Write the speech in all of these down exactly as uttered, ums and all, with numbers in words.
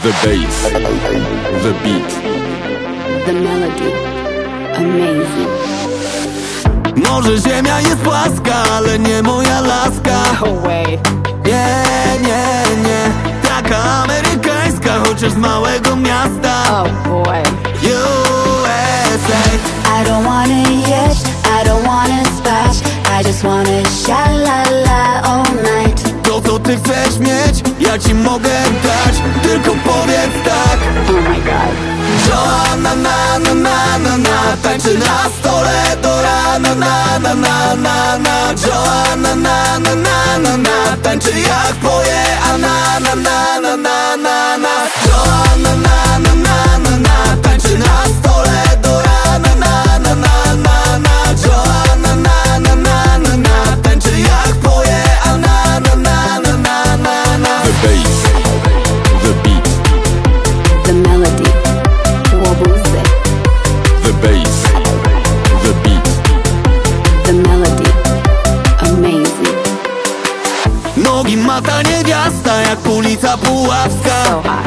The bass, the beat, the melody, amazing. Może ziemia jest płaska, ale nie moja laska. No way. Nie, nie, nie, taka amerykańska, chociaż z małego miasta. Oh boy. U S A. I don't wanna jeść, I don't wanna spać, I just wanna sha-la-la all night. To co ty chcesz mieć, ja ci mogę dać, tylko powiedz tak. Oh my god. Joanna, na, na, na, na, na, tańczy na stole do rana, na, na, na, na, na. Joanna, na, na, na, na, na, tańczy jak poje, a na, na, na, na, na, na, na. Joanna, na, na, na, na, na, tańczy na stole do rana, na, na, na, na, na. Joanna, na, na, na, na, na, tańczy jak poje, a na, na, na, na, na, na, na. the bass, the beat, The melody, łobuzę. the bass, the beat, The melody, amazing. Nogi ma ta niewiasta jak ulica Puławska. So hot.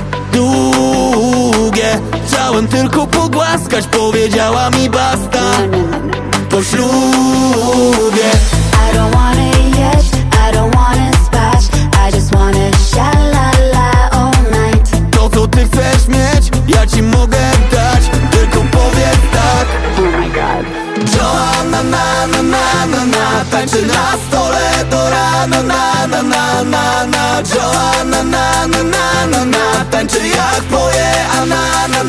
Długie, chciałem tylko pogłaskać, powiedziała mi basta. No, no, no, no. Po ślubie I don't wanna jeść, I don't wanna spać, I just wanna sha-la-la all night. to co ty chcesz mieć, ja ci mogę dać, tylko powiedz tak. Oh my god. Joanna, na, na, na, na, na, tańczy na stole do rana, na, na, na, na, na. Joanna, na, na, na, na, na, tańczy jak poje, a na, na,